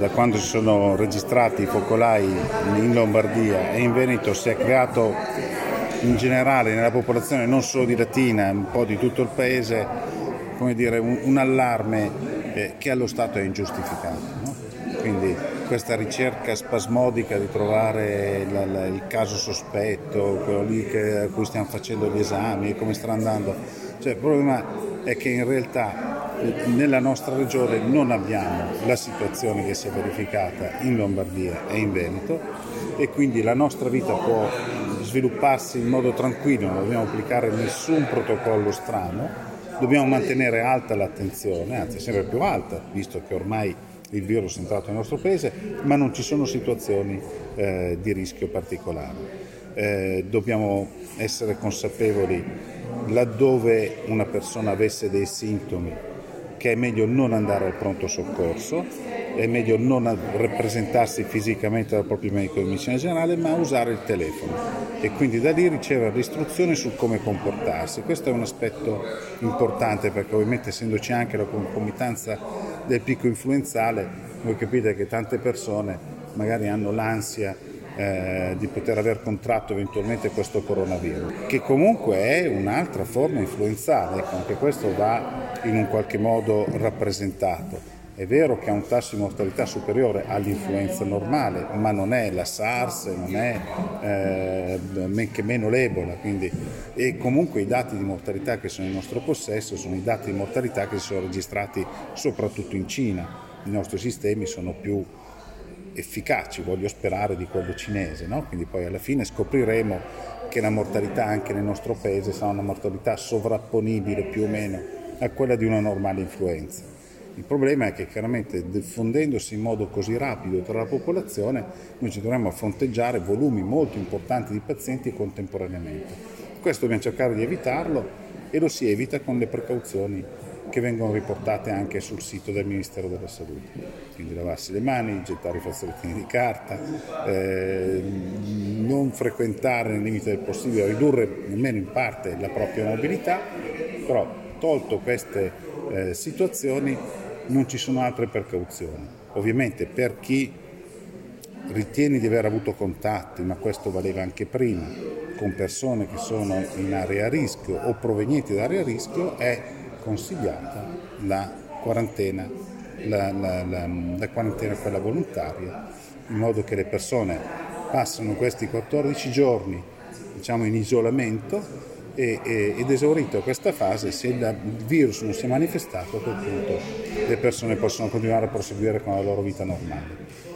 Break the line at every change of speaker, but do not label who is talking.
da quando si sono registrati i focolai in Lombardia e in Veneto si è creato in generale nella popolazione non solo di Latina, un po' di tutto il paese, come dire, un allarme che allo Stato è ingiustificato, no? Quindi questa ricerca spasmodica di trovare il caso sospetto, quello lì a cui stiamo facendo gli esami e come sta andando, cioè il problema è che in realtà nella nostra regione non abbiamo la situazione che si è verificata in Lombardia e in Veneto e quindi la nostra vita può svilupparsi in modo tranquillo, non dobbiamo applicare nessun protocollo strano, dobbiamo mantenere alta l'attenzione, anzi sempre più alta, visto che ormai il virus è entrato nel nostro paese, ma non ci sono situazioni di rischio particolare. Dobbiamo essere consapevoli, laddove una persona avesse dei sintomi, che è meglio non andare al pronto soccorso, è meglio non rappresentarsi fisicamente dal proprio medico di medicina generale, ma usare il telefono e quindi da lì ricevere le istruzioni su come comportarsi. Questo è un aspetto importante perché ovviamente essendoci anche la concomitanza del picco influenzale, voi capite che tante persone magari hanno l'ansia di poter aver contratto eventualmente questo coronavirus, che comunque è un'altra forma influenzale, ecco, anche questo va in un qualche modo rappresentato. È vero che ha un tasso di mortalità superiore all'influenza normale, ma non è la SARS, non è men che meno l'Ebola, quindi, e comunque i dati di mortalità che sono in nostro possesso sono i dati di mortalità che si sono registrati soprattutto in Cina. I nostri sistemi sono più efficaci, voglio sperare, di quello cinese, no? Quindi poi alla fine scopriremo che la mortalità anche nel nostro paese sarà una mortalità sovrapponibile più o meno a quella di una normale influenza. Il problema è che chiaramente diffondendosi in modo così rapido tra la popolazione noi ci dovremmo fronteggiare volumi molto importanti di pazienti contemporaneamente. Questo dobbiamo cercare di evitarlo e lo si evita con le precauzioni che vengono riportate anche sul sito del Ministero della Salute. Quindi lavarsi le mani, gettare i fazzolettini di carta, non frequentare nel limite del possibile, ridurre almeno in parte la propria mobilità, però tolto queste situazioni non ci sono altre precauzioni. Ovviamente per chi ritiene di aver avuto contatti, ma questo valeva anche prima, con persone che sono in area a rischio o provenienti da area a rischio, è consigliata la quarantena, la quarantena quella volontaria, in modo che le persone passano questi 14 giorni, diciamo, in isolamento ed esaurito questa fase, se il virus non si è manifestato, a quel punto le persone possono continuare a proseguire con la loro vita normale.